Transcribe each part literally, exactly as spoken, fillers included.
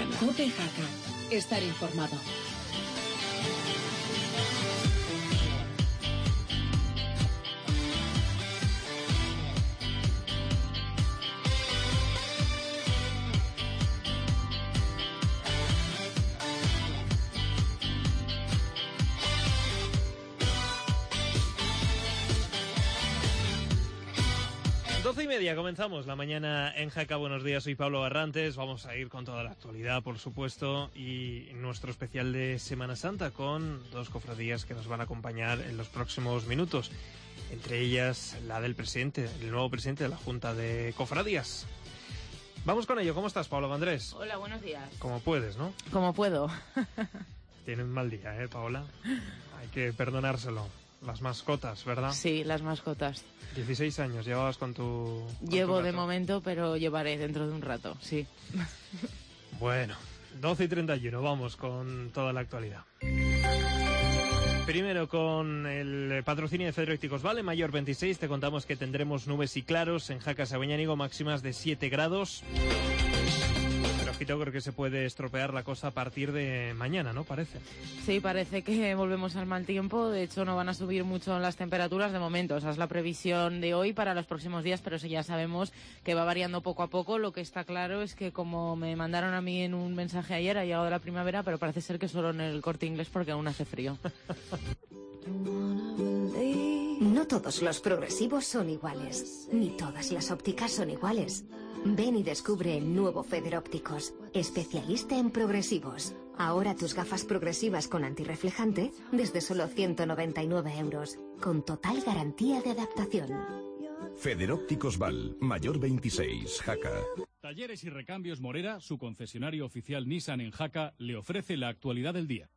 COPE Jaca. Estar informado. doce y media, comenzamos la mañana en Jaca. Buenos días, soy Pablo Barrantes. Vamos a ir con toda la actualidad, por supuesto, y nuestro especial de Semana Santa con dos cofradías que nos van a acompañar en los próximos minutos. Entre ellas, la del presidente, el nuevo presidente de la Junta de Cofradías. Vamos con ello. ¿Cómo estás, Pablo Andrés? Hola, buenos días. Como puedes, ¿no? Como puedo. Tienes un mal día, ¿eh, Paola? Hay que perdonárselo. Las mascotas, ¿verdad? Sí, las mascotas. dieciséis años llevabas con tu... Con Llevo tu de momento, pero llevaré dentro de un rato, sí. Bueno, doce y treinta y uno, vamos con toda la actualidad. Primero con el patrocinio de Federópticos Vale, Mayor veintiséis, te contamos que tendremos nubes y claros en Jaca Sabeñánigo, máximas de siete grados. Pero ojito, creo que se puede estropear la cosa a partir de mañana, ¿no? Parece. Sí, parece que volvemos al mal tiempo. De hecho, no van a subir mucho las temperaturas de momento. Esa es la previsión de hoy para los próximos días, pero eso ya sabemos que va variando poco a poco. Lo que está claro es que, como me mandaron a mí en un mensaje ayer, ha llegado la primavera, pero parece ser que solo en el Corte Inglés porque aún hace frío. No todos los progresivos son iguales, ni todas las ópticas son iguales. Ven y descubre el nuevo Federópticos, especialista en progresivos. Ahora tus gafas progresivas con antirreflejante desde solo ciento noventa y nueve euros, con total garantía de adaptación. Federópticos Val, Mayor veintiséis, Jaca. Talleres y Recambios Morera, su concesionario oficial Nissan en Jaca, le ofrece la actualidad del día.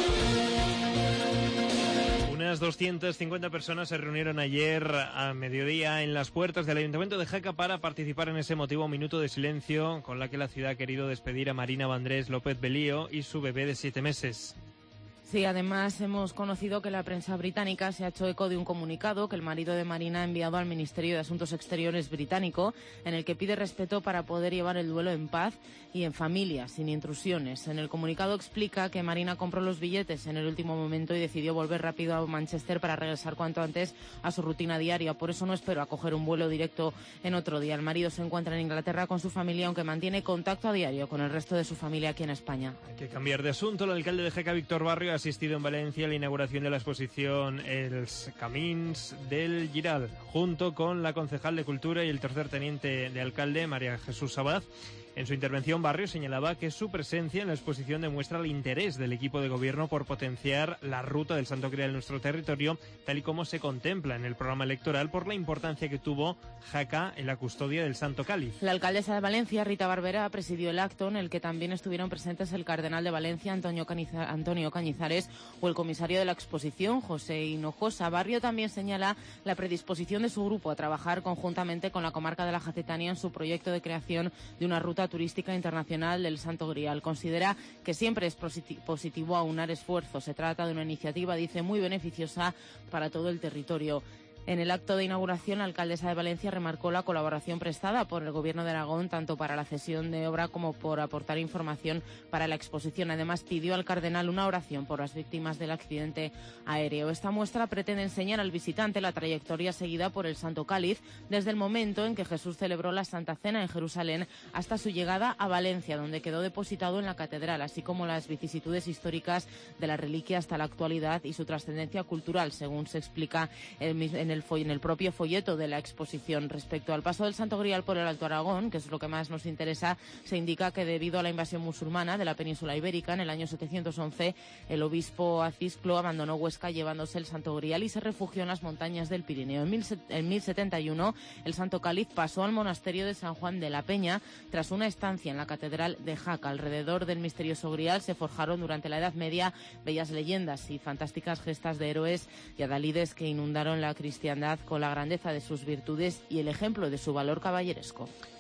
Unas doscientas cincuenta personas se reunieron ayer a mediodía en las puertas del Ayuntamiento de Jaca para participar en ese emotivo minuto de silencio con la que la ciudad ha querido despedir a Marina Vandrés López Belío y su bebé de siete meses. Sí, además hemos conocido que la prensa británica se ha hecho eco de un comunicado que el marido de Marina ha enviado al Ministerio de Asuntos Exteriores británico, en el que pide respeto para poder llevar el duelo en paz y en familia, sin intrusiones. En el comunicado explica que Marina compró los billetes en el último momento y decidió volver rápido a Manchester para regresar cuanto antes a su rutina diaria. Por eso no espero a coger un vuelo directo en otro día. El marido se encuentra en Inglaterra con su familia, aunque mantiene contacto a diario con el resto de su familia aquí en España. Hay que cambiar de asunto. El alcalde de Jaca, Víctor Barrio, ha asistido en Valencia a la inauguración de la exposición Els Camins del Giral, junto con la concejal de Cultura y el tercer teniente de alcalde, María Jesús Sabaz. En su intervención, Barrio señalaba que su presencia en la exposición demuestra el interés del equipo de gobierno por potenciar la ruta del Santo Grial en nuestro territorio, tal y como se contempla en el programa electoral, por la importancia que tuvo Jaca en la custodia del Santo Cáliz. La alcaldesa de Valencia, Rita Barberá, presidió el acto en el que también estuvieron presentes el cardenal de Valencia, Antonio, Caniza- Antonio Cañizares, o el comisario de la exposición, José Hinojosa. Barrio también señala la predisposición de su grupo a trabajar conjuntamente con la comarca de la Jacetania en su proyecto de creación de una ruta turística internacional del Santo Grial. Considera que siempre es positivo aunar esfuerzos. Se trata de una iniciativa, dice, muy beneficiosa para todo el territorio. En el acto de inauguración, la alcaldesa de Valencia remarcó la colaboración prestada por el Gobierno de Aragón, tanto para la cesión de obra como por aportar información para la exposición. Además, pidió al cardenal una oración por las víctimas del accidente aéreo. Esta muestra pretende enseñar al visitante la trayectoria seguida por el Santo Cáliz desde el momento en que Jesús celebró la Santa Cena en Jerusalén hasta su llegada a Valencia, donde quedó depositado en la catedral, así como las vicisitudes históricas de la reliquia hasta la actualidad y su trascendencia cultural, según se explica en el En el, en el propio folleto de la exposición. Respecto al paso del Santo Grial por el Alto Aragón, que es lo que más nos interesa, se indica que debido a la invasión musulmana de la península ibérica en el año setecientos once, el obispo Acisclo abandonó Huesca llevándose el Santo Grial y se refugió en las montañas del Pirineo. En, mil, en mil setenta y uno, el Santo Cáliz pasó al monasterio de San Juan de la Peña tras una estancia en la catedral de Jaca. Alrededor del misterioso Grial se forjaron durante la Edad Media bellas leyendas y fantásticas gestas de héroes y adalides que inundaron la cristiandad con la grandeza de sus virtudes y el ejemplo de su valor caballeresco.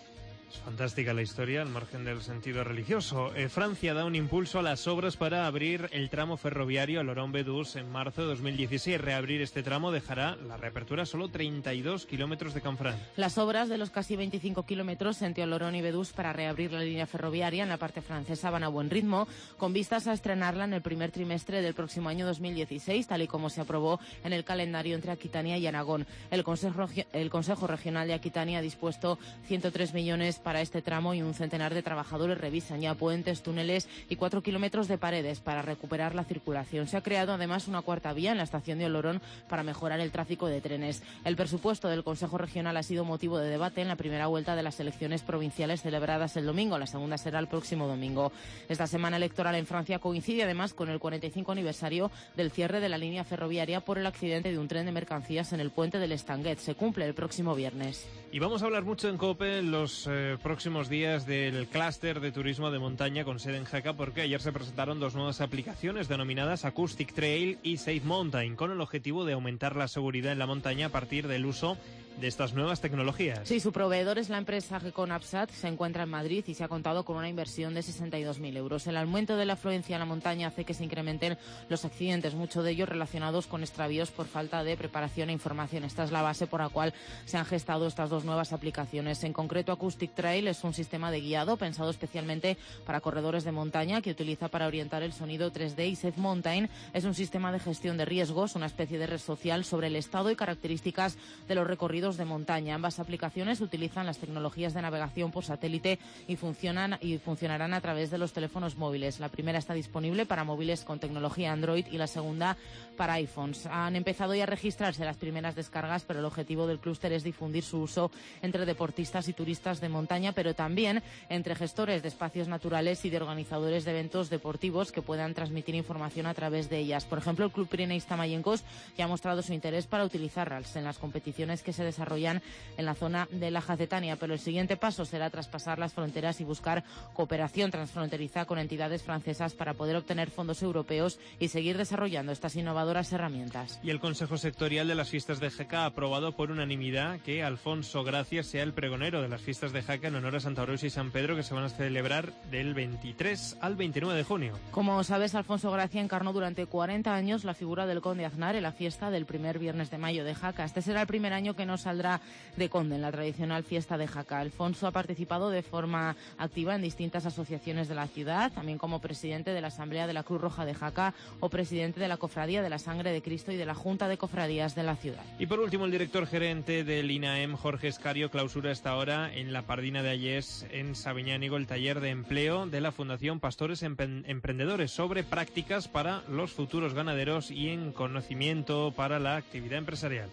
Es fantástica la historia, al margen del sentido religioso. Eh, Francia da un impulso a las obras para abrir el tramo ferroviario a Lorón-Bedús en marzo de dos mil dieciséis. Reabrir este tramo dejará la reapertura solo treinta y dos kilómetros de Canfrán. Las obras de los casi veinticinco kilómetros entre Lorón y Bedús para reabrir la línea ferroviaria en la parte francesa van a buen ritmo, con vistas a estrenarla en el primer trimestre del próximo año dos mil dieciséis, tal y como se aprobó en el calendario entre Aquitania y Aragón. El Consejo, el Consejo Regional de Aquitania ha dispuesto ciento tres millones para este tramo y un centenar de trabajadores revisan ya puentes, túneles y cuatro kilómetros de paredes para recuperar la circulación. Se ha creado además una cuarta vía en la estación de Olorón para mejorar el tráfico de trenes. El presupuesto del Consejo Regional ha sido motivo de debate en la primera vuelta de las elecciones provinciales celebradas el domingo. La segunda será el próximo domingo. Esta semana electoral en Francia coincide además con el cuarenta y cinco aniversario del cierre de la línea ferroviaria por el accidente de un tren de mercancías en el puente del Estanguet. Se cumple el próximo viernes. Y vamos a hablar mucho en COPE en los eh, próximos días del clúster de turismo de montaña con sede en Jaca, porque ayer se presentaron dos nuevas aplicaciones denominadas Acoustic Trail y Safe Mountain, con el objetivo de aumentar la seguridad en la montaña a partir del uso de estas nuevas tecnologías. Sí, su proveedor es la empresa Gecon Absat, se encuentra en Madrid y se ha contado con una inversión de sesenta y dos mil euros. El aumento de la afluencia en la montaña hace que se incrementen los accidentes, muchos de ellos relacionados con extravíos por falta de preparación e información. Esta es la base por la cual se han gestado estas dos nuevas aplicaciones. En concreto, Acoustic Trail es un sistema de guiado pensado especialmente para corredores de montaña que utiliza para orientar el sonido tres D, y Safe Mountain es un sistema de gestión de riesgos, una especie de red social sobre el estado y características de los recorridos de montaña. Ambas aplicaciones utilizan las tecnologías de navegación por satélite y funcionan y funcionarán a través de los teléfonos móviles. La primera está disponible para móviles con tecnología Android y la segunda para iPhones. Han empezado ya a registrarse las primeras descargas, pero el objetivo del clúster es difundir su uso entre deportistas y turistas de montaña, pero también entre gestores de espacios naturales y de organizadores de eventos deportivos que puedan transmitir información a través de ellas. Por ejemplo, el Club Pireneista Mayencos ya ha mostrado su interés para utilizarlas en las competiciones que se desarrollan en la zona de la Jacetania, pero el siguiente paso será traspasar las fronteras y buscar cooperación transfronteriza con entidades francesas para poder obtener fondos europeos y seguir desarrollando estas innovadoras herramientas. Y el Consejo Sectorial de las Fiestas de Jaca ha aprobado por unanimidad que Alfonso Gracia sea el pregonero de las Fiestas de Jaca en honor a Santa Rosa y San Pedro, que se van a celebrar del veintitrés al veintinueve de junio. Como sabes, Alfonso Gracia encarnó durante cuarenta años la figura del Conde Aznar en la fiesta del primer viernes de mayo de Jaca. Este será el primer año que no saldrá de Conde en la tradicional fiesta de Jaca. Alfonso ha participado de forma activa en distintas asociaciones de la ciudad, también como presidente de la Asamblea de la Cruz Roja de Jaca o presidente de la Cofradía de la Sangre de Cristo y de la Junta de Cofradías de la ciudad. Y por último, el director gerente del INAEM, Jorge Escario, clausura esta hora en la Pardina de Ayés, en Sabiñánigo, el taller de empleo de la Fundación Pastores Emprendedores sobre prácticas para los futuros ganaderos y en conocimiento para la actividad empresarial.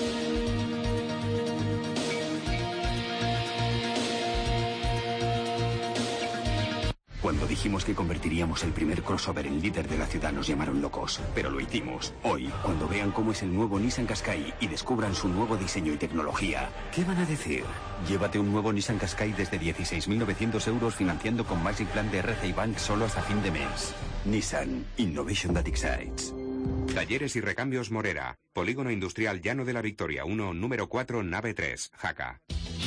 Cuando dijimos que convertiríamos el primer crossover en líder de la ciudad nos llamaron locos, pero lo hicimos. Hoy, cuando vean cómo es el nuevo Nissan Qashqai y descubran su nuevo diseño y tecnología, ¿qué van a decir? Llévate un nuevo Nissan Qashqai desde dieciséis mil novecientos euros financiando con Magic Plan de R C I Bank solo hasta fin de mes. Nissan. Innovation that excites. Talleres y recambios Morera. Polígono Industrial Llano de la Victoria uno, número cuatro, nave tres, Jaca.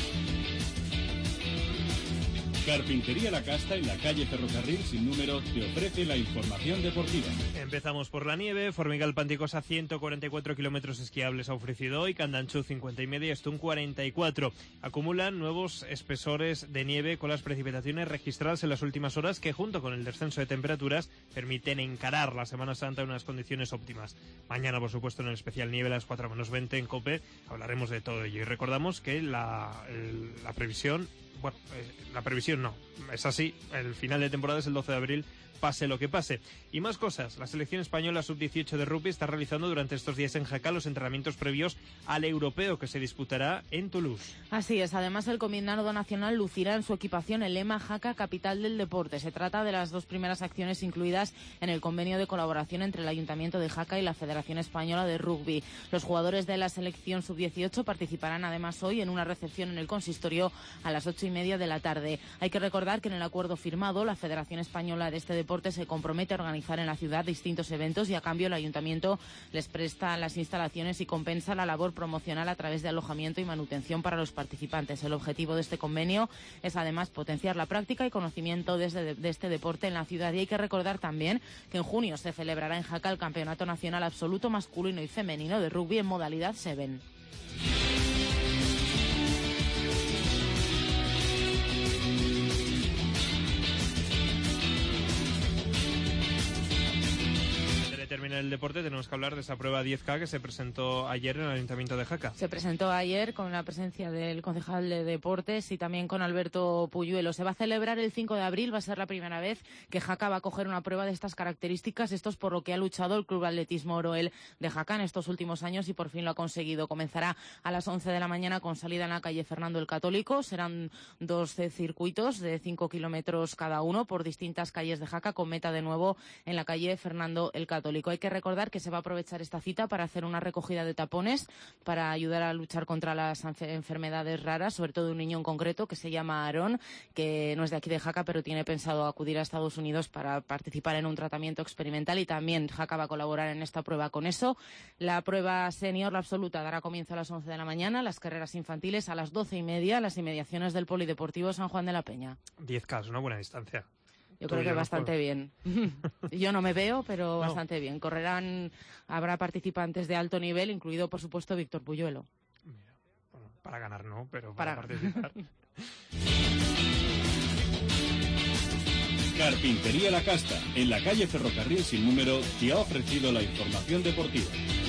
Carpintería La Casta, en la calle Ferrocarril sin número, te ofrece la información deportiva. Empezamos por la nieve. Formigal Panticosa, ciento cuarenta y cuatro kilómetros esquiables ha ofrecido hoy. Candanchú, cincuenta y media, Estún, cuarenta y cuatro. Acumulan nuevos espesores de nieve con las precipitaciones registradas en las últimas horas que, junto con el descenso de temperaturas, permiten encarar la Semana Santa en unas condiciones óptimas. Mañana, por supuesto, en el especial nieve a las cuatro menos veinte en COPE hablaremos de todo ello. Y recordamos que la, el, la previsión... Bueno, eh, la previsión no, es así, el final de temporada es el doce de abril, pase lo que pase. Y más cosas, la selección española sub dieciocho de rugby está realizando durante estos días en Jaca los entrenamientos previos al europeo que se disputará en Toulouse. Así es, además el combinado nacional lucirá en su equipación el lema Jaca, capital del deporte. Se trata de las dos primeras acciones incluidas en el convenio de colaboración entre el Ayuntamiento de Jaca y la Federación Española de Rugby. Los jugadores de la selección sub dieciocho participarán además hoy en una recepción en el consistorio a las ocho y media de la tarde. Hay que recordar que en el acuerdo firmado, la Federación Española de este deporte Deporte se compromete a organizar en la ciudad distintos eventos y a cambio el ayuntamiento les presta las instalaciones y compensa la labor promocional a través de alojamiento y manutención para los participantes. El objetivo de este convenio es además potenciar la práctica y conocimiento de este, de este deporte en la ciudad. Y hay que recordar también que en junio se celebrará en Jaca el Campeonato Nacional Absoluto masculino y femenino de rugby en modalidad Seven. Termina el deporte, tenemos que hablar de esa prueba diez K que se presentó ayer en el Ayuntamiento de Jaca. Se presentó ayer con la presencia del concejal de Deportes y también con Alberto Puyuelo. Se va a celebrar el cinco de abril, va a ser la primera vez que Jaca va a coger una prueba de estas características. Esto es por lo que ha luchado el Club Atletismo Oroel de Jaca en estos últimos años y por fin lo ha conseguido. Comenzará a las once de la mañana con salida en la calle Fernando el Católico. Serán doce circuitos de cinco kilómetros cada uno por distintas calles de Jaca, con meta de nuevo en la calle Fernando el Católico. Hay que recordar que se va a aprovechar esta cita para hacer una recogida de tapones para ayudar a luchar contra las enfermedades raras, sobre todo un niño en concreto que se llama Aarón, que no es de aquí de Jaca, pero tiene pensado acudir a Estados Unidos para participar en un tratamiento experimental y también Jaca va a colaborar en esta prueba con eso. La prueba senior, la absoluta, dará comienzo a las once de la mañana, las carreras infantiles a las doce y media, las inmediaciones del Polideportivo San Juan de la Peña. diez K es una buena distancia. Yo creo que bastante bien. Yo no me veo, pero no. bastante bien. Correrán, habrá participantes de alto nivel, incluido, por supuesto, Víctor Puyuelo. Mira, bueno, para ganar no, pero para, para... participar. Carpintería La Casta, en la calle Ferrocarril sin número, te ha ofrecido la información deportiva.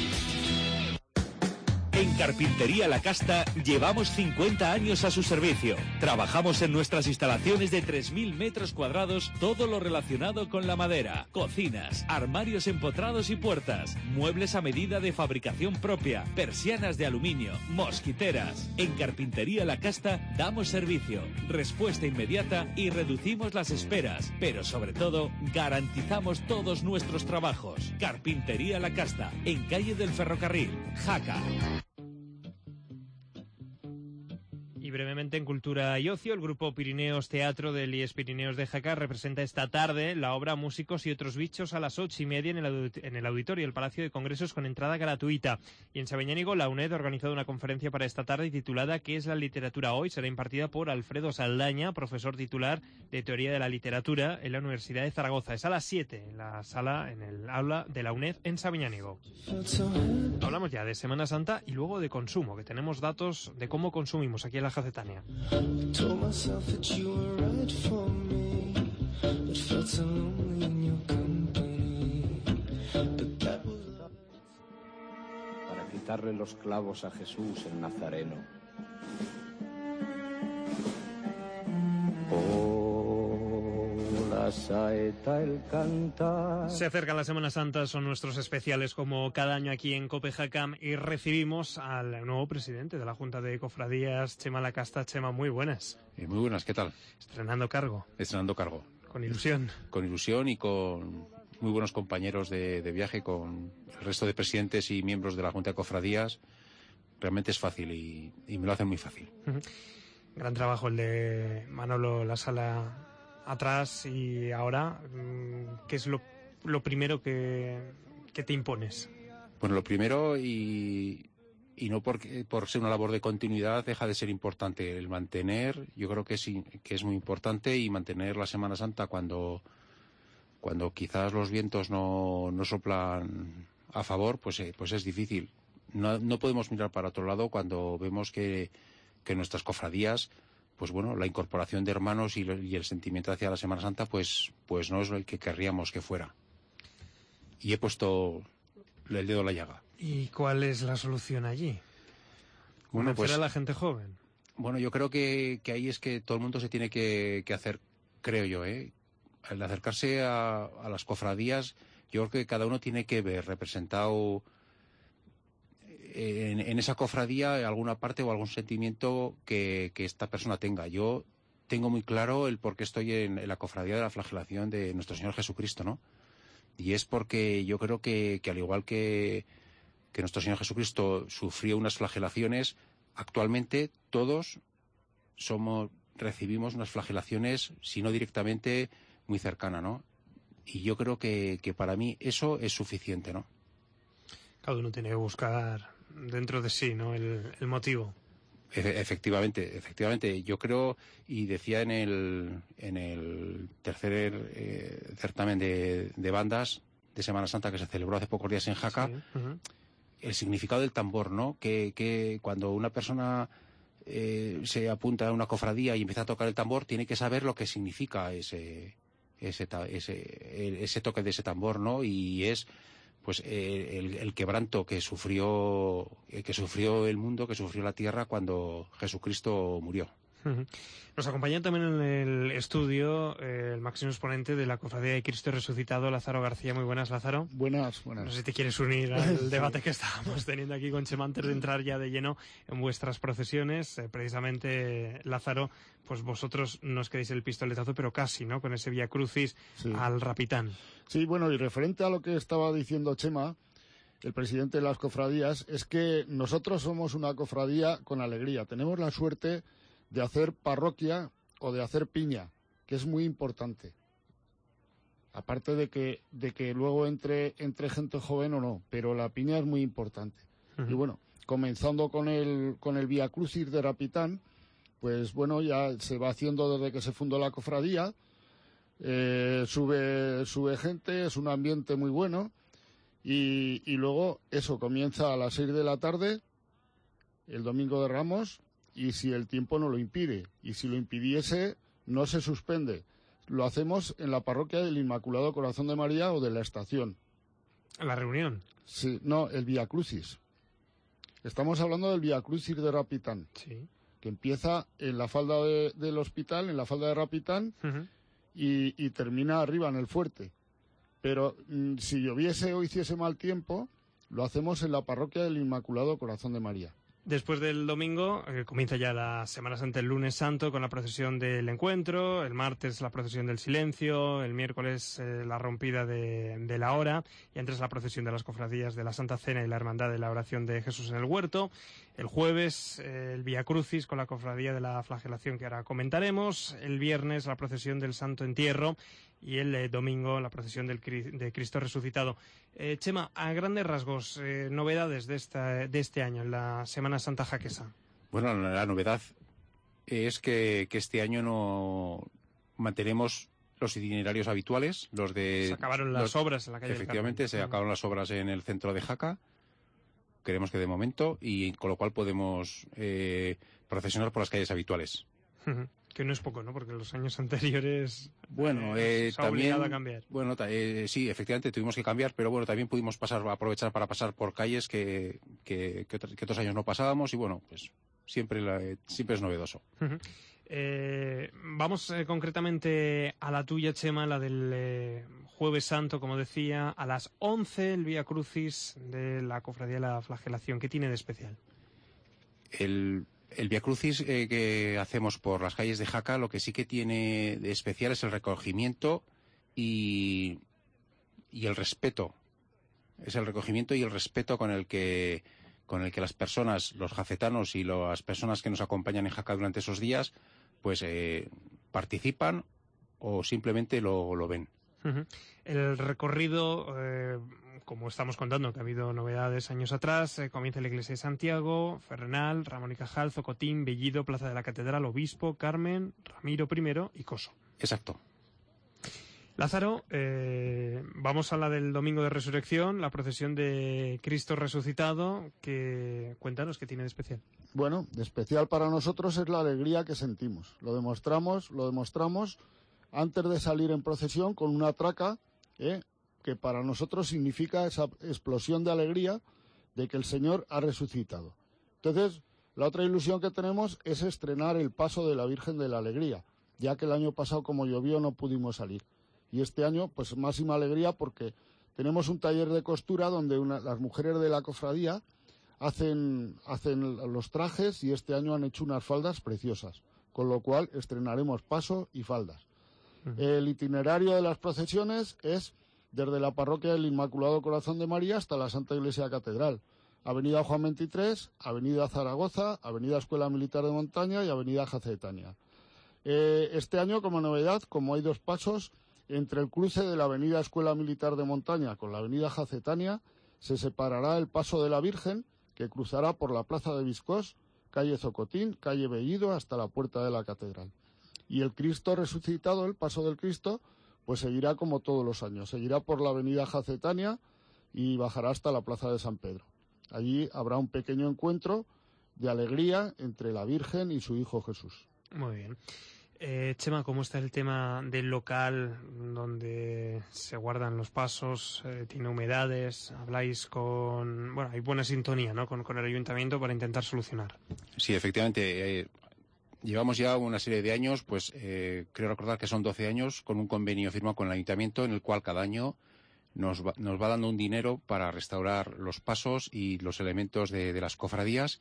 En Carpintería La Casta llevamos cincuenta años a su servicio. Trabajamos en nuestras instalaciones de tres mil metros cuadrados, todo lo relacionado con la madera, cocinas, armarios empotrados y puertas, muebles a medida de fabricación propia, persianas de aluminio, mosquiteras. En Carpintería La Casta damos servicio, respuesta inmediata y reducimos las esperas, pero sobre todo garantizamos todos nuestros trabajos. Carpintería La Casta, en calle del Ferrocarril, Jaca. Y brevemente en Cultura y Ocio, el grupo Pirineos Teatro del I E S Pirineos de Jaca representa esta tarde la obra Músicos y otros bichos a las ocho y media en el, audit- en el auditorio del Palacio de Congresos con entrada gratuita. Y en Sabiñánigo, la UNED ha organizado una conferencia para esta tarde titulada ¿Qué es la literatura hoy? Será impartida por Alfredo Saldaña, profesor titular de Teoría de la Literatura en la Universidad de Zaragoza. Es a las siete en la sala, en el aula de la UNED en Sabiñánigo. Hablamos ya de Semana Santa y luego de consumo, que tenemos datos de cómo consumimos aquí en la Jacetania. Para quitarle los clavos a Jesús el Nazareno. La saeta, el cantar. Se acerca la Semana Santa, son nuestros especiales como cada año aquí en Copejacam y recibimos al nuevo presidente de la Junta de Cofradías, Chema Lacasta. Chema, muy buenas. Eh, muy buenas, ¿qué tal? Estrenando cargo. Estrenando cargo. Con ilusión. Con ilusión y con muy buenos compañeros de, de viaje, con el resto de presidentes y miembros de la Junta de Cofradías. Realmente es fácil y, y me lo hacen muy fácil. Gran trabajo el de Manolo La Sala atrás y ahora, ¿qué es lo, lo primero que, que te impones? Bueno, lo primero, y, y no porque, por ser una labor de continuidad, deja de ser importante el mantener, yo creo que es, que es muy importante, y mantener la Semana Santa cuando, cuando quizás los vientos no, no soplan a favor, pues, eh, pues es difícil. No, no podemos mirar para otro lado cuando vemos que, que nuestras cofradías, pues bueno, la incorporación de hermanos y, y el sentimiento hacia la Semana Santa, pues, pues no es el que querríamos que fuera. Y he puesto el dedo en la llaga. ¿Y cuál es la solución allí? Bueno, pues, a la gente joven. Bueno, yo creo que, que ahí es que todo el mundo se tiene que, que hacer, creo yo, ¿eh? Al acercarse a, a las cofradías, yo creo que cada uno tiene que ver representado En, en esa cofradía alguna parte o algún sentimiento que, que esta persona tenga. Yo tengo muy claro el por qué estoy en, en la cofradía de la flagelación de nuestro Señor Jesucristo, ¿no? Y es porque yo creo que, que al igual que, que nuestro Señor Jesucristo sufrió unas flagelaciones, actualmente todos somos recibimos unas flagelaciones, si no directamente, muy cercanas, ¿no? y yo creo que, que para mí eso es suficiente, ¿no? Cada uno tiene que buscar dentro de sí, ¿no?, el, el motivo. Efectivamente, efectivamente. Yo creo, y decía en el, en el tercer eh, certamen de, de bandas de Semana Santa que se celebró hace pocos días en Jaca, sí. uh-huh. el significado del tambor, ¿no? Que, que cuando una persona eh, se apunta a una cofradía y empieza a tocar el tambor, tiene que saber lo que significa ese, ese, ese, ese toque de ese tambor, ¿no? Y es pues eh, el, el quebranto que sufrió eh, que sufrió el mundo, que sufrió la tierra cuando Jesucristo murió. Uh-huh. Nos acompaña también en el estudio eh, el máximo exponente de la Cofradía de Cristo Resucitado, Lázaro García. Muy buenas, Lázaro. Buenas, buenas. No sé si te quieres unir al debate que estábamos teniendo aquí con Chema antes de entrar ya de lleno en vuestras procesiones. Eh, precisamente, Lázaro, pues vosotros no os quedéis el pistoletazo, pero casi, ¿no?, con ese Vía Crucis sí. al Rapitán. Sí, bueno, y referente a lo que estaba diciendo Chema, el presidente de las cofradías, es que nosotros somos una cofradía con alegría. Tenemos la suerte de hacer parroquia o de hacer piña, que es muy importante. Aparte de que de que luego entre entre gente joven o no, pero la piña es muy importante. Uh-huh. Y bueno, comenzando con el con el Vía Crucis de Rapitán, pues bueno, ya se va haciendo desde que se fundó la cofradía. Eh, sube sube gente, es un ambiente muy bueno. Y, y luego eso comienza a las seis de la tarde, el Domingo de Ramos, y si el tiempo no lo impide, y si lo impidiese, no se suspende. Lo hacemos en la parroquia del Inmaculado Corazón de María o de la Estación. ¿La reunión? Sí, no, el Vía Crucis. Estamos hablando del Vía Crucis de Rapitán, sí. que empieza en la falda de, del hospital, en la falda de Rapitán, uh-huh. y, y termina arriba en el fuerte. Pero mmm, si lloviese o hiciese mal tiempo, lo hacemos en la parroquia del Inmaculado Corazón de María. Después del domingo eh, comienza ya la Semana Santa, el lunes santo, con la procesión del encuentro, el martes la procesión del silencio, el miércoles eh, la rompida de, de la hora, y antes la procesión de las cofradías de la Santa Cena y la Hermandad de la Oración de Jesús en el Huerto. El jueves eh, el Vía Crucis con la cofradía de la Flagelación, que ahora comentaremos. El viernes la procesión del Santo Entierro y el eh, domingo la procesión del, de Cristo Resucitado. Eh, Chema, a grandes rasgos, eh, novedades de, esta, de este año en la Semana Santa jaquesa. Bueno, la, la novedad es que, que este año no mantenemos los itinerarios habituales, los de... Se acabaron las los, obras en la calle Efectivamente, del se acabaron las obras en el centro de Jaca, creemos que de momento, y con lo cual podemos eh, procesionar por las calles habituales. Uh-huh. Que no es poco, ¿no? Porque en los años anteriores bueno, eh, eh, se ha también, obligado a cambiar. Bueno, eh, sí, efectivamente tuvimos que cambiar, pero bueno, también pudimos pasar, aprovechar para pasar por calles que, que, que, otros, que otros años no pasábamos, y bueno, pues siempre, la, siempre es novedoso. Uh-huh. Eh, vamos eh, concretamente a la tuya, Chema, la del eh, Jueves Santo, como decía, a las once el Vía Crucis de la Cofradía de la Flagelación. ¿Qué tiene de especial? El... El Vía Crucis eh, que hacemos por las calles de Jaca, lo que sí que tiene de especial es el recogimiento y, y el respeto. Es el recogimiento y el respeto con el que con el que las personas, los jacetanos y las personas que nos acompañan en Jaca durante esos días, pues eh, participan o simplemente lo, lo ven. Uh-huh. El recorrido, eh, como estamos contando, que ha habido novedades años atrás, eh, comienza la iglesia de Santiago, Ferrenal, Ramón y Cajal, Zocotín, Bellido, Plaza de la Catedral, Obispo, Carmen, Ramiro primero y Coso. Exacto. Lázaro, eh, vamos a la del Domingo de Resurrección, la procesión de Cristo Resucitado, que cuéntanos qué tiene de especial. Bueno, de especial para nosotros es la alegría que sentimos. Lo demostramos, lo demostramos antes de salir en procesión con una traca, ¿eh? que para nosotros significa esa explosión de alegría de que el Señor ha resucitado. Entonces, la otra ilusión que tenemos es estrenar el paso de la Virgen de la Alegría, ya que el año pasado, como llovió, no pudimos salir. Y este año, pues máxima alegría porque tenemos un taller de costura donde una, las mujeres de la cofradía hacen, hacen los trajes, y este año han hecho unas faldas preciosas, con lo cual estrenaremos paso y faldas. Uh-huh. El itinerario de las procesiones es desde la parroquia del Inmaculado Corazón de María hasta la Santa Iglesia Catedral. Avenida Juan veintitrés, Avenida Zaragoza, Avenida Escuela Militar de Montaña y Avenida Jacetania. Eh, este año, como novedad, como hay dos pasos, Entre el cruce de la avenida Escuela Militar de Montaña con la avenida Jacetania se separará el Paso de la Virgen, que cruzará por la Plaza de Viscós, calle Zocotín, calle Bellido, hasta la Puerta de la Catedral. Y el Cristo resucitado, el Paso del Cristo, pues seguirá como todos los años. Seguirá por la avenida Jacetania y bajará hasta la Plaza de San Pedro. Allí habrá un pequeño encuentro de alegría entre la Virgen y su Hijo Jesús. Muy bien. Eh, Chema, ¿cómo está el tema del local donde se guardan los pasos? Eh, ¿Tiene humedades? ¿Habláis con...? Bueno, hay buena sintonía, ¿no?, con, con el ayuntamiento para intentar solucionar. Sí, efectivamente. Eh, llevamos ya una serie de años, pues eh, creo recordar que son doce años, con un convenio firmado con el ayuntamiento en el cual cada año nos va, nos va dando un dinero para restaurar los pasos y los elementos de, de las cofradías.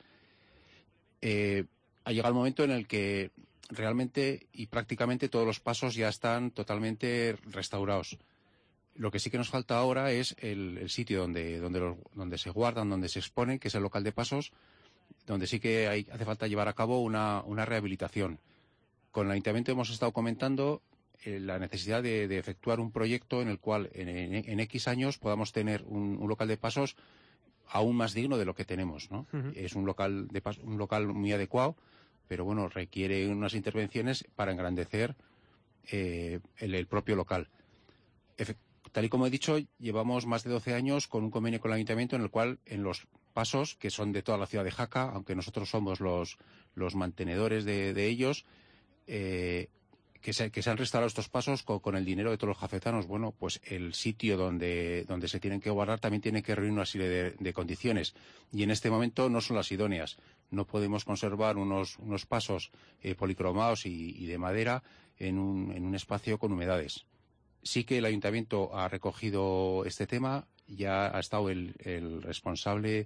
Eh, ha llegado el momento en el que realmente y prácticamente todos los pasos ya están totalmente restaurados. Lo que sí que nos falta ahora es el, el sitio donde, donde, los, donde se guardan, donde se exponen, que es el local de pasos, donde sí que hay, hace falta llevar a cabo una, una rehabilitación. Con el ayuntamiento hemos estado comentando eh, la necesidad de, de efectuar un proyecto en el cual en, en, en X años podamos tener un, un local de pasos aún más digno de lo que tenemos, ¿no? Uh-huh. Es un local de pasos, un local muy adecuado, pero bueno, requiere unas intervenciones para engrandecer eh, el, el propio local. Efe, tal y como he dicho, llevamos más de doce años con un convenio con el ayuntamiento en el cual en los pasos, que son de toda la ciudad de Jaca, aunque nosotros somos los, los mantenedores de, de ellos, eh, que, se, que se han restaurado estos pasos con, con el dinero de todos los jacetanos. Bueno, pues el sitio donde, donde se tienen que guardar también tiene que reunir una serie de, de condiciones, y en este momento no son las idóneas. No podemos conservar unos, unos pasos eh, policromados y, y de madera en un, en un espacio con humedades. Sí que el ayuntamiento ha recogido este tema, ya ha estado el, el responsable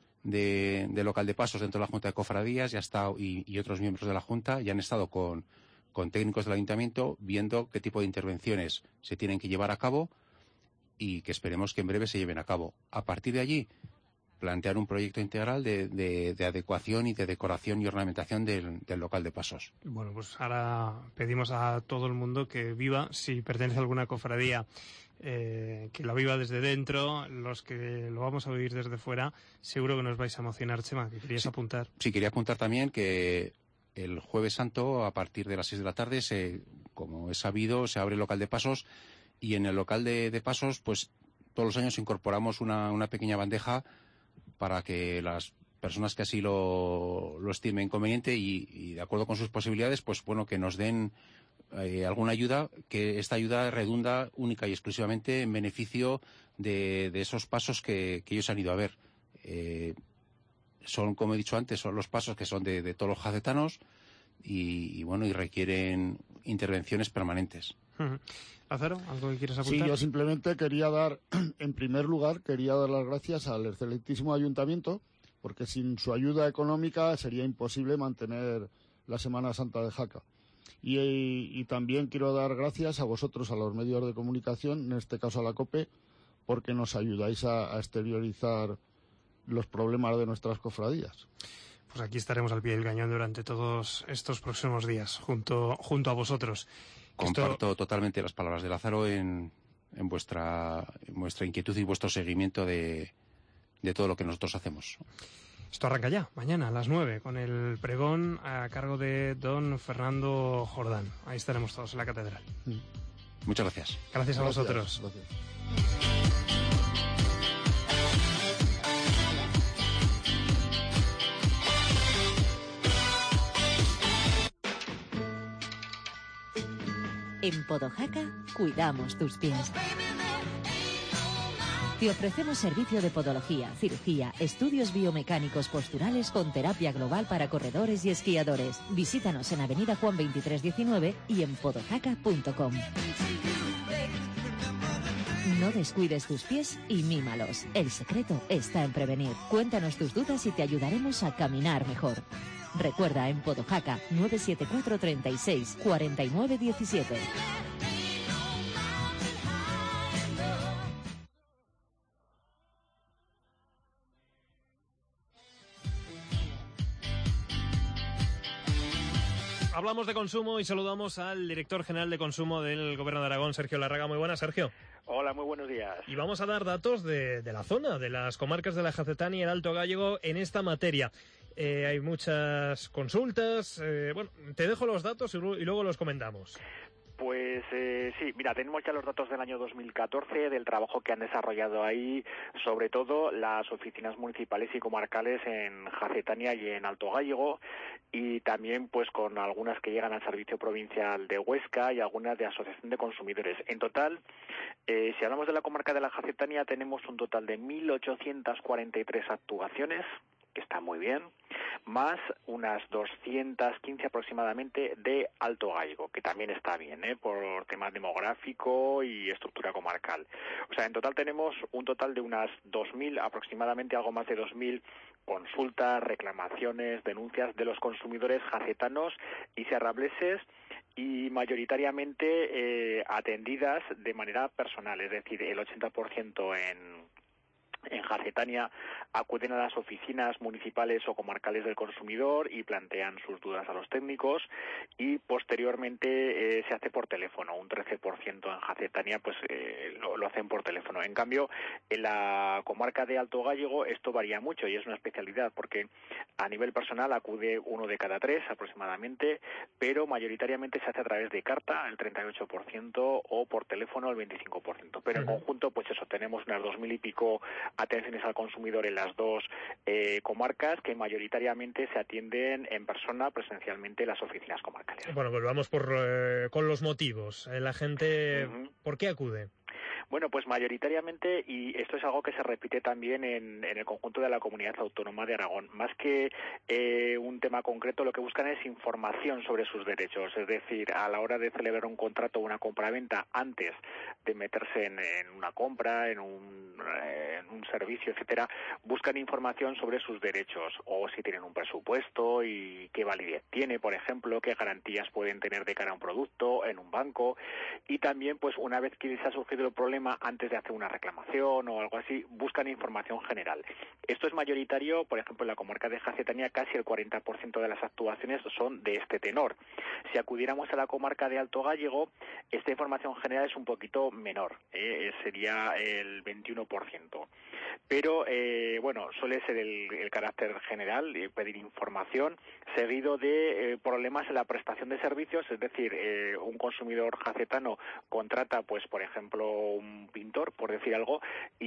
de, de local de pasos dentro de la Junta de Cofradías, ya ha estado, y, y otros miembros de la Junta, ya han estado con, con técnicos del ayuntamiento viendo qué tipo de intervenciones se tienen que llevar a cabo y que esperemos que en breve se lleven a cabo. A partir de allí, plantear un proyecto integral de, de, de adecuación y de decoración y ornamentación del, del local de pasos. Bueno, pues ahora pedimos a todo el mundo que viva, si pertenece a alguna cofradía, eh, que la viva desde dentro. Los que lo vamos a vivir desde fuera, seguro que nos vais a emocionar. Chema, que querías sí, apuntar. Sí, quería apuntar también que el Jueves Santo, a partir de las seis de la tarde, se, como es sabido, se abre el local de pasos, y en el local de, de pasos, pues todos los años incorporamos una, una pequeña bandeja para que las personas que así lo, lo estimen conveniente y, y de acuerdo con sus posibilidades, pues bueno, que nos den eh, alguna ayuda, que esta ayuda redunda única y exclusivamente en beneficio de, de esos pasos que, que ellos han ido a ver. Eh, son, como he dicho antes, son los pasos que son de, de todos los jacetanos y, y bueno, y requieren intervenciones permanentes. Uh-huh. Lázaro, ¿algo que quieres apuntar? Sí, yo simplemente quería dar, en primer lugar, quería dar las gracias al excelentísimo ayuntamiento, porque sin su ayuda económica sería imposible mantener la Semana Santa de Jaca. Y, y, y también quiero dar gracias a vosotros, a los medios de comunicación, en este caso a la COPE, porque nos ayudáis a, a exteriorizar los problemas de nuestras cofradías. Pues aquí estaremos al pie del cañón durante todos estos próximos días, junto, junto a vosotros. Comparto Esto... totalmente las palabras de Lázaro en, en, vuestra, en vuestra inquietud y vuestro seguimiento de, de todo lo que nosotros hacemos. Esto arranca ya, mañana a las nueve, con el pregón a cargo de don Fernando Jordán. Ahí estaremos todos en la catedral. Muchas gracias. Gracias a Gracias, vosotros. Gracias. En Podojaca cuidamos tus pies. Te ofrecemos servicio de podología, cirugía, estudios biomecánicos posturales con terapia global para corredores y esquiadores. Visítanos en Avenida Juan veintitrés diecinueve y en podojaca punto com. No descuides tus pies y mímalos. El secreto está en prevenir. Cuéntanos tus dudas y te ayudaremos a caminar mejor. Recuerda, en Podojaca, nueve siete cuatro, treinta y seis, cuarenta y nueve diecisiete. Hablamos de consumo y saludamos al director general de consumo del Gobierno de Aragón, Sergio Larraga. Muy buenas, Sergio. Hola, muy buenos días. Y vamos a dar datos de, de la zona, de las comarcas de la Jacetania y el Alto Gállego en esta materia. Eh, hay muchas consultas. Eh, bueno, te dejo los datos y, y luego los comentamos. Pues eh, sí, mira, tenemos ya los datos del año dos mil catorce, del trabajo que han desarrollado ahí, sobre todo las oficinas municipales y comarcales en Jacetania y en Alto Gállego, y también pues con algunas que llegan al Servicio Provincial de Huesca y algunas de Asociación de Consumidores. En total, eh, si hablamos de la comarca de la Jacetania, tenemos un total de mil ochocientas cuarenta y tres actuaciones, que está muy bien, más unas doscientas quince aproximadamente de Alto Gállego, que también está bien, ¿eh? Por temas demográfico y estructura comarcal. O sea, en total tenemos un total de unas dos mil, aproximadamente algo más de dos mil consultas, reclamaciones, denuncias de los consumidores jacetanos y serrableses, y mayoritariamente eh, atendidas de manera personal, es decir, el ochenta por ciento en En Jacetania acuden a las oficinas municipales o comarcales del consumidor y plantean sus dudas a los técnicos, y posteriormente eh, se hace por teléfono. Un trece por ciento en Jacetania pues eh, lo, lo hacen por teléfono. En cambio, en la comarca de Alto Gállego esto varía mucho y es una especialidad, porque a nivel personal acude uno de cada tres aproximadamente, pero mayoritariamente se hace a través de carta, el treinta y ocho por ciento, o por teléfono, el veinticinco por ciento. Pero en conjunto, pues eso, tenemos unas dos mil y pico atenciones al consumidor en las dos eh, comarcas, que mayoritariamente se atienden en persona, presencialmente, en las oficinas comarcales. Bueno, pues vamos por, eh, con los motivos. Eh, la gente, uh-huh. ¿por qué acude? Bueno, pues mayoritariamente, y esto es algo que se repite también en, en el conjunto de la Comunidad Autónoma de Aragón, más que eh, un tema concreto, lo que buscan es información sobre sus derechos. Es decir, a la hora de celebrar un contrato o una compraventa, antes de meterse en, en una compra, en un, en un servicio, etcétera, buscan información sobre sus derechos, o si tienen un presupuesto y qué validez tiene, por ejemplo, qué garantías pueden tener de cara a un producto en un banco, y también, pues una vez que les ha surgido el problema, antes de hacer una reclamación o algo así, buscan información general. Esto es mayoritario, por ejemplo, en la comarca de Jacetania, casi el cuarenta por ciento de las actuaciones son de este tenor. Si acudiéramos a la comarca de Alto Gállego, esta información general es un poquito menor, ¿eh? Sería el veintiuno por ciento. Pero, eh, bueno, suele ser el, el carácter general, eh, pedir información, seguido de eh, problemas en la prestación de servicios, es decir, eh, un consumidor jacetano contrata, pues, por ejemplo, un pintor, por decir algo,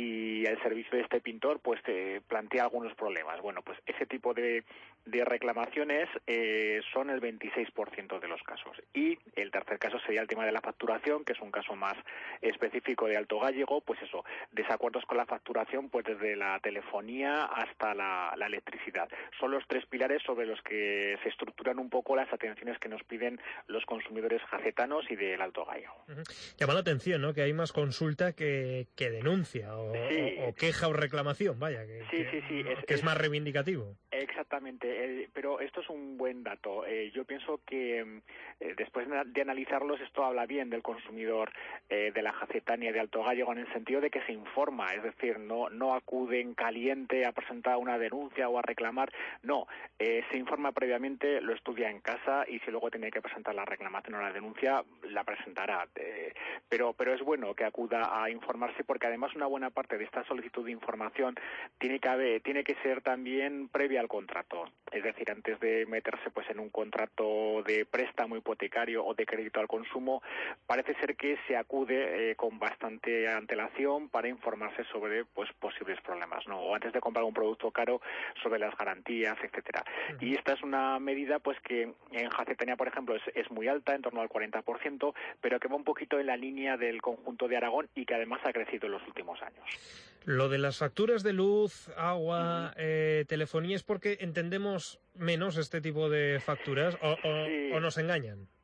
y el servicio de este pintor pues eh, plantea algunos problemas. Bueno, pues ese tipo de, de reclamaciones eh, son el veintiséis por ciento de los casos. Y el tercer caso sería el tema de la facturación, que es un caso más específico de Alto Gállego, pues eso, desacuerdos con la facturación, pues desde la telefonía hasta la, la electricidad. Son los tres pilares sobre los que se estructuran un poco las atenciones que nos piden los consumidores jacetanos y del Alto Gállego. Uh-huh. Llama la atención, ¿no?, que hay más consulta que, que denuncia o, sí. o, o queja o reclamación, vaya, que, sí, que, sí, sí, es, que es, es más reivindicativo. Exactamente, eh, pero esto es un buen dato. Eh, yo pienso que eh, después de analizarlos, esto habla bien del consumidor eh, de la Jacetania de Alto Gállego, en el sentido de que se informa, es decir, no, no acude en caliente a presentar una denuncia o a reclamar, no, eh, se informa previamente, lo estudia en casa, y si luego tiene que presentar la reclamación o la denuncia, la presentará. Eh, pero, pero es bueno que acuda a informarse, porque además una buena parte de esta solicitud de información tiene que haber, tiene que ser también previa al contrato, es decir, antes de meterse pues en un contrato de préstamo hipotecario o de crédito al consumo, parece ser que se acude eh, con bastante antelación para informarse sobre pues posibles problemas, ¿no? O antes de comprar un producto caro, sobre las garantías, etcétera. Uh-huh. Y esta es una medida pues que en Jacetania, por ejemplo, es, es muy alta, en torno al cuarenta por ciento, pero que va un poquito en la línea del conjunto de Aragón y que además ha crecido en los últimos años. Lo de las facturas de luz, agua, uh-huh. eh, telefonía, ¿es porque entendemos menos este tipo de facturas o, o, sí. o nos engañan? Eh,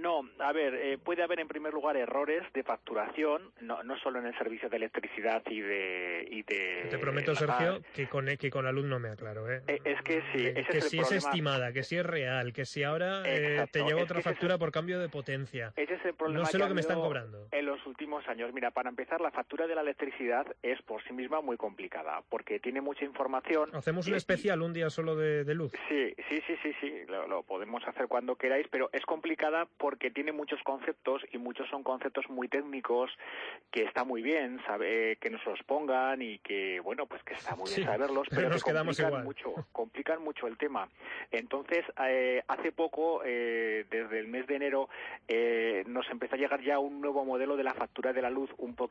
No, a ver, eh, puede haber en primer lugar errores de facturación, no, no solo en el servicio de electricidad y de... Y de Te prometo, Sergio, que con, que con la luz no me aclaro, ¿eh? Eh, es que sí, ese que es el si problema. es estimada, que si es real, que si ahora eh, Exacto, te llega es otra que factura ese es- por cambio de potencia. Ese es el problema No sé que lo ha que me están habido cobrando. en los últimos años. Mira, para empezar, la factura de la electricidad es por sí misma muy complicada, porque tiene mucha información. Hacemos un y- especial un día solo de, de luz. Sí, sí, sí, sí, sí, lo, lo podemos hacer cuando queráis, pero es complicada porque tiene muchos conceptos y muchos son conceptos muy técnicos que está muy bien saber que nos los pongan y que, bueno, pues que está muy bien Sí, saberlos, pero pero nos que quedamos complican igual. mucho, complican mucho el tema. Entonces, eh, hace poco, eh, desde el mes de enero, eh, nos empezó a llegar ya un nuevo modelo de la factura de la luz un poquito